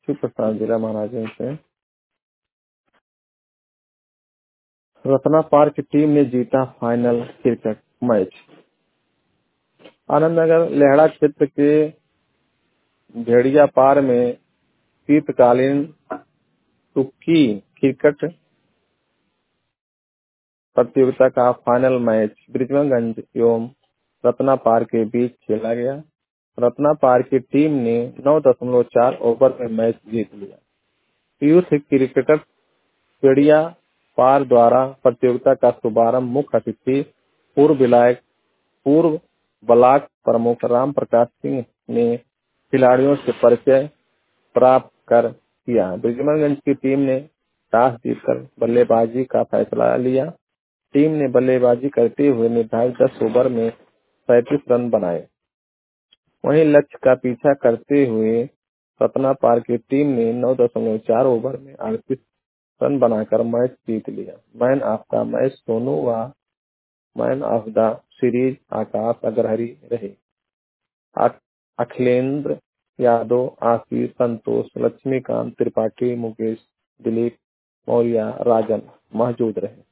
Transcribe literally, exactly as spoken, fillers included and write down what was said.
शिव प्रसाद जिला महाराजगंज से। रत्ना पार्क की टीम ने जीता final cricket match. Anandnagar Lehra क्षेत्र के भेड़िया पार में शीतकालीन टुक्की क्रिकेट प्रतियोगिता का फाइनल मैच ब्रिजमगंज एवं रत्ना पार्क के बीच खेला गया। रत्ना पार्क की टीम ने नौ दशमलव चार ओवर में मैच जीत लिया। यूथ क्रिकेटर भेड़िया पार द्वारा प्रतियोगिता का शुभारंभ मुख्य अतिथि पूर्व विधायक पूर्व ब्लॉक प्रमुख राम प्रकाश सिंह ने खिलाड़ियों से परिचय प्राप्त कर किया। ब्रिजमगंज की टीम ने टॉस जीतकर बल्लेबाजी का फैसला लिया। टीम ने बल्लेबाजी करते हुए निर्धारित दस ओवर में सैंतीस रन बनाए। वहीं लक्ष्य का पीछा करते हुए रत्ना पार्क की टीम ने नौ दशमलव चार ओवर में अड़तीस रन बनाकर मैच जीत लिया। Man of the match Sonu व man of the series Akash Agrahari रहे। अखिलेंद्र यादव, आशीष, संतोष, लक्ष्मीकांत त्रिपाठी, मुकेश, दिलीप मौर्य, राजन मौजूद रहे।